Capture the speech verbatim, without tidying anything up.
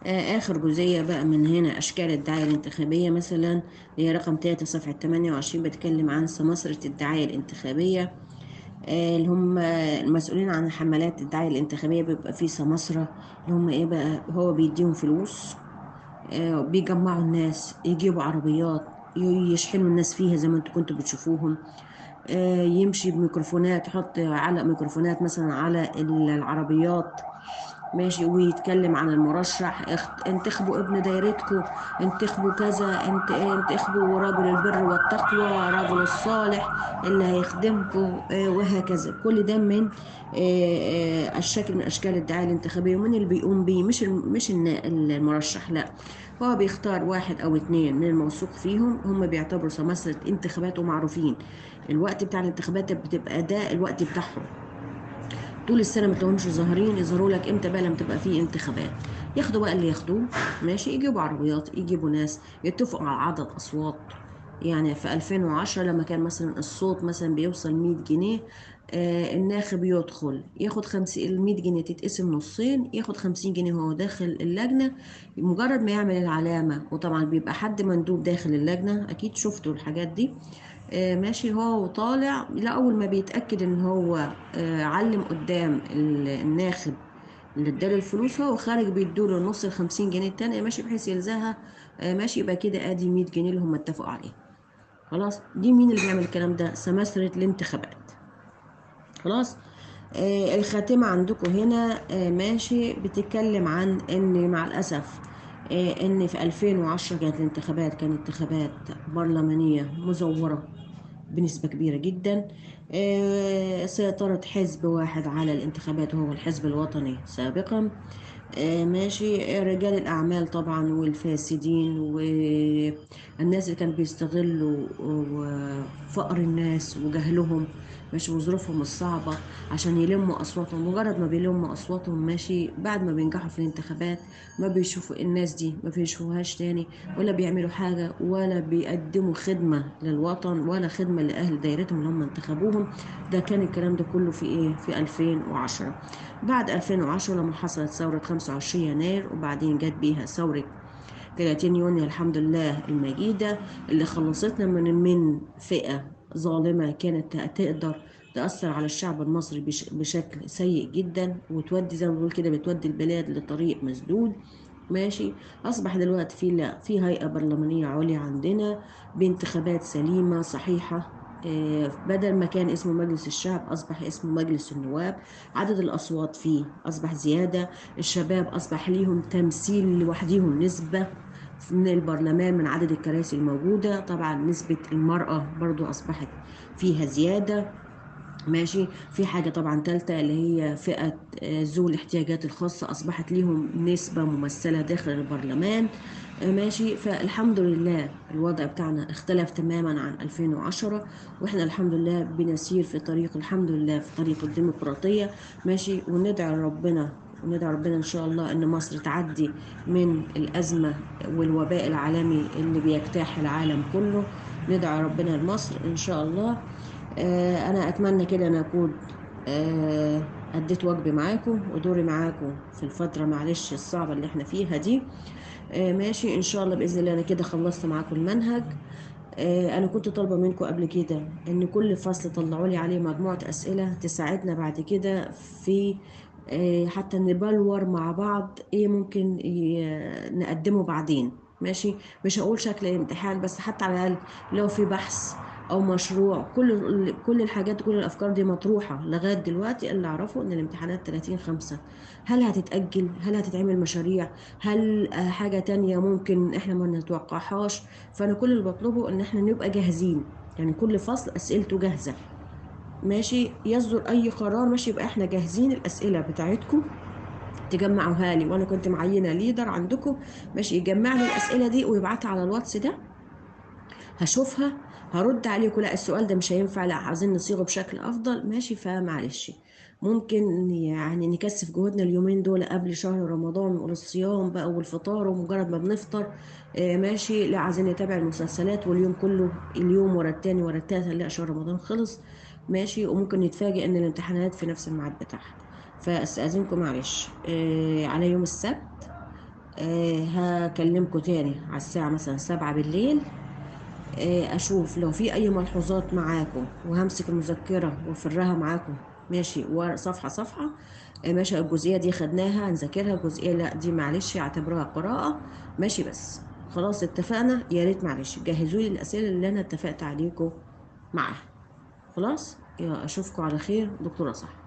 آه، آخر جزئية بقى من هنا أشكال الدعاية الانتخابية مثلا، اللي هي رقم تلاتة صفحة تمانية وعشرين، بتكلم عن سماسرة الدعاية الانتخابية. آه، اللي هم المسؤولين عن حملات الدعاية الانتخابية بيبقى فيه سماسرة، اللي هم إيه بقى، هو بيديهم فلوس. آه، بيجمعوا الناس، يجيبوا عربيات ي- يشحنوا الناس فيها زي ما انتوا كنتوا بتشوفوهم. آه، يمشي بميكروفونات، يحط علق ميكروفونات مثلا على العربيات، ماشي، ويتكلم عن المرشح، اخت... انتخبوا ابن دايرتكم، انتخبوا كذا، انت... انتخبوا رجل البر والتقوى، رجل الصالح اللي هيخدمكم، آه، وهكذا. كل ده من آه، آه، الشكل من اشكال الدعايه الانتخابيه، ومن اللي بيقوم بيه مش الم- مش النا- المرشح، لا، هو بيختار واحد او اتنين من الموثوق فيهم، هم بيعتبروا سماسرة انتخابات ومعروفين. الوقت بتاع الانتخابات بتبقى ده الوقت بتاعهم، طول السنه ما تلاقيهمش ظاهرين، يظهروا لك امتى بقى لما تبقى فيه انتخابات. ياخدوا بقى اللي ياخدوه، ماشي، يجيبوا عربيات، يجيبوا ناس، يتفقوا على عدد اصوات. يعني في ألفين وعشرة لما كان مثلا الصوت مثلا بيوصل مية جنيه، آه الناخب يدخل ياخد خمسين، ال مية جنيه تتقسم نصين، ياخد خمسين جنيه وهو داخل اللجنه. مجرد ما يعمل العلامه، وطبعا بيبقى حد مندوب داخل اللجنه، اكيد شفتوا الحاجات دي. آه، ماشي، هو وطالع، لا، اول ما بيتاكد ان هو آه، علم قدام ال- الناخب اللي اداله الفلوس، هو خارج بيدوله نص الخمسين جنيه التانية، ماشي، بحيث يلزقها. آه، ماشي، يبقى كده ادي مية جنيه اللي هم اتفقوا عليه. خلاص، دي مين اللي بيعمل الكلام ده؟ سماسرة الانتخابات. خلاص. آه الخاتمة عندكم هنا، آه ماشي، بتتكلم عن ان مع الأسف آه ان في ألفين وعشرة كانت الانتخابات كانت انتخابات برلمانية مزورة بنسبة كبيرة جدا. آه، سيطرة حزب واحد على الانتخابات وهو الحزب الوطني سابقا. آه، ماشي، رجال الأعمال طبعا والفاسدين والناس اللي كانوا بيستغلوا آه، فقر الناس وجهلهم، ماشي، وظروفهم الصعبة عشان يلموا أصواتهم. مجرد ما بيلموا أصواتهم، ماشي، بعد ما بينجحوا في الانتخابات ما بيشوفوا الناس دي، ما بيشوفوهاش تاني، ولا بيعملوا حاجة، ولا بيقدموا خدمة للوطن، ولا خدمة لأهل دايرتهم اللي هم انتخبوهم. ده كان الكلام ده كله في إيه؟ في ألفين وعشرة. بعد ألفين وعشرة لما حصلت ثورة خمسة وعشرين يناير، وبعدين جت بيها ثورة ثلاثين يونيو الحمد لله المجيدة، اللي خلصتنا من من فئة ظالمة كانت تقدر تأثر على الشعب المصري بش بشكل سيء جدا، وتودي زي ما بنقول كده بتودي البلاد لطريق مسدود. ماشي، أصبح دلوقتي في، لا، في هيئة برلمانية عليا عندنا بانتخابات سليمة صحيحة. آه، بدل ما كان اسمه مجلس الشعب أصبح اسمه مجلس النواب. عدد الأصوات فيه أصبح زيادة. الشباب أصبح ليهم تمثيل لوحدهم، نسبة من البرلمان من عدد الكراسي الموجودة. طبعا نسبة المرأة برضو أصبحت فيها زيادة. ماشي، في حاجة طبعا تالتة اللي هي فئة آه، ذو الاحتياجات الخاصة، أصبحت ليهم نسبة ممثلة داخل البرلمان. آه، ماشي، فالحمد لله الوضع بتاعنا اختلف تماما عن ألفين وعشرة، واحنا الحمد لله بنسير في طريق، الحمد لله، في طريق الديمقراطية. ماشي، وندعي ربنا وندعي ربنا إن شاء الله إن مصر تعدي من الأزمة والوباء العالمي اللي بيجتاح العالم كله. ندعي ربنا لمصر إن شاء الله. آه، أنا أتمنى كده أن أكون آه، أديت واجبي معاكم ودوري معاكم في الفترة، معلش، الصعبة اللي احنا فيها دي. آه، ماشي، إن شاء الله بإذن الله أنا كده خلصت معاكم المنهج. آه، أنا كنت طالبة منكم قبل كده إن كل فصل طلعوا لي عليه مجموعة أسئلة تساعدنا بعد كده في آه، حتى نبلور مع بعض إيه ممكن ي- نقدمه بعدين. ماشي، مش هقول شكل الامتحان بس، حتى على الأقل لو في بحث أو مشروع، كل كل الحاجات، كل الأفكار دي مطروحة لغاية دلوقتي. اللي أعرفه إن الامتحانات ثلاثين خمسة. هل هتتأجل؟ هل هتتعمل مشاريع؟ هل آه، حاجة تانية ممكن إحنا ما نتوقعهاش؟ فانا كل اللي بطلبه ان احنا نبقى جاهزين، يعني كل فصل اسئلته جاهزه. ماشي، يصدر اي قرار، ماشي، يبقى احنا جاهزين الاسئله بتاعتكم تجمعوها لي، وانا كنت معينه ليدر عندكم، ماشي، يجمع لي الاسئله دي ويبعتها على الواتس ده. هشوفها، هرد عليكم، لا السؤال ده مش هينفع، لا عايزين نصيغه بشكل افضل. ماشي، فمعلش، ممكن يعني نكثف جهودنا اليومين دول قبل شهر رمضان، ونقول الصيام بقى والفطار، ومجرد ما بنفطر آه، ماشي، لا عايزين نتابع المسلسلات، واليوم كله اليوم ورا التاني ورا التالت هنلاقي شهر رمضان خلص. ماشي، وممكن نتفاجئ ان الامتحانات في نفس الميعاد بتاعها. فاستاذنكم معلش آه، على يوم السبت آه هكلمكم تاني على الساعة مثلا سبعة بالليل. آه أشوف لو في أي ملحوظات معاكم، وهمسك المذكرة وأفرها معاكم. ماشي، وصفحة صفحة. آه ماشي، الجزئية دي خدناها هنذاكرها، الجزئية لا دي معلش اعتبروها قراءة. ماشي بس. خلاص اتفقنا، يا ريت معلش جهزوا لي الأسئلة اللي أنا اتفقت عليكم معاها. خلاص، يا أشوفكم على خير، دكتورة صح.